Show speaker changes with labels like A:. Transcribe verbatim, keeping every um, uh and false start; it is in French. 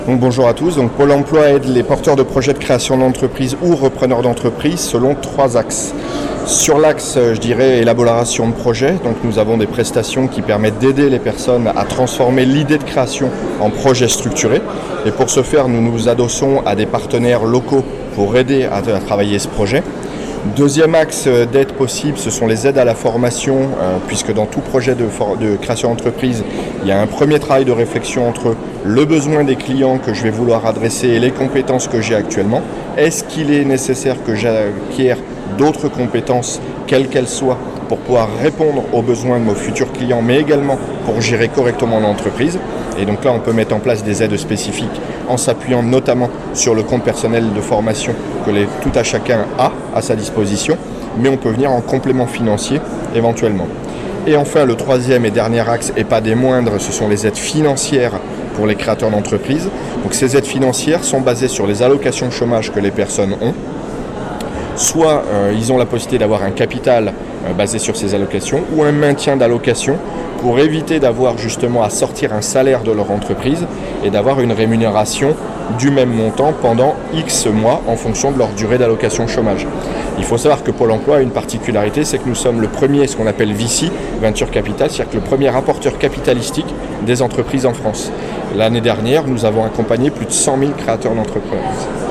A: Donc, bonjour à tous, donc, Pôle emploi aide les porteurs de projets de création d'entreprise ou repreneurs d'entreprise selon trois axes. Sur l'axe, je dirais, élaboration de projet, donc nous avons des prestations qui permettent d'aider les personnes à transformer l'idée de création en projet structuré. Et pour ce faire, nous nous adossons à des partenaires locaux pour aider à, à travailler ce projet. Deuxième axe d'aide possible, ce sont les aides à la formation, euh, puisque dans tout projet de, for- de création d'entreprise, il y a un premier travail de réflexion entre le besoin des clients que je vais vouloir adresser et les compétences que j'ai actuellement. Est-ce qu'il est nécessaire que j'acquière d'autres compétences, quelles qu'elles soient, pour pouvoir répondre aux besoins de nos futurs clients, mais également pour gérer correctement l'entreprise. Et donc là, on peut mettre en place des aides spécifiques en s'appuyant notamment sur le compte personnel de formation que les, tout à chacun a à sa disposition, mais on peut venir en complément financier éventuellement. Et enfin, le troisième et dernier axe, et pas des moindres, ce sont les aides financières pour les créateurs d'entreprises. Donc ces aides financières sont basées sur les allocations chômage que les personnes ont. Soit euh, ils ont la possibilité d'avoir un capital euh, basé sur ces allocations ou un maintien d'allocation pour éviter d'avoir justement à sortir un salaire de leur entreprise et d'avoir une rémunération du même montant pendant X mois en fonction de leur durée d'allocation chômage. Il faut savoir que Pôle emploi a une particularité, c'est que nous sommes le premier, ce qu'on appelle V C, Venture Capital, c'est-à-dire que le premier apporteur capitalistique des entreprises en France. L'année dernière, nous avons accompagné plus de cent mille créateurs d'entreprises.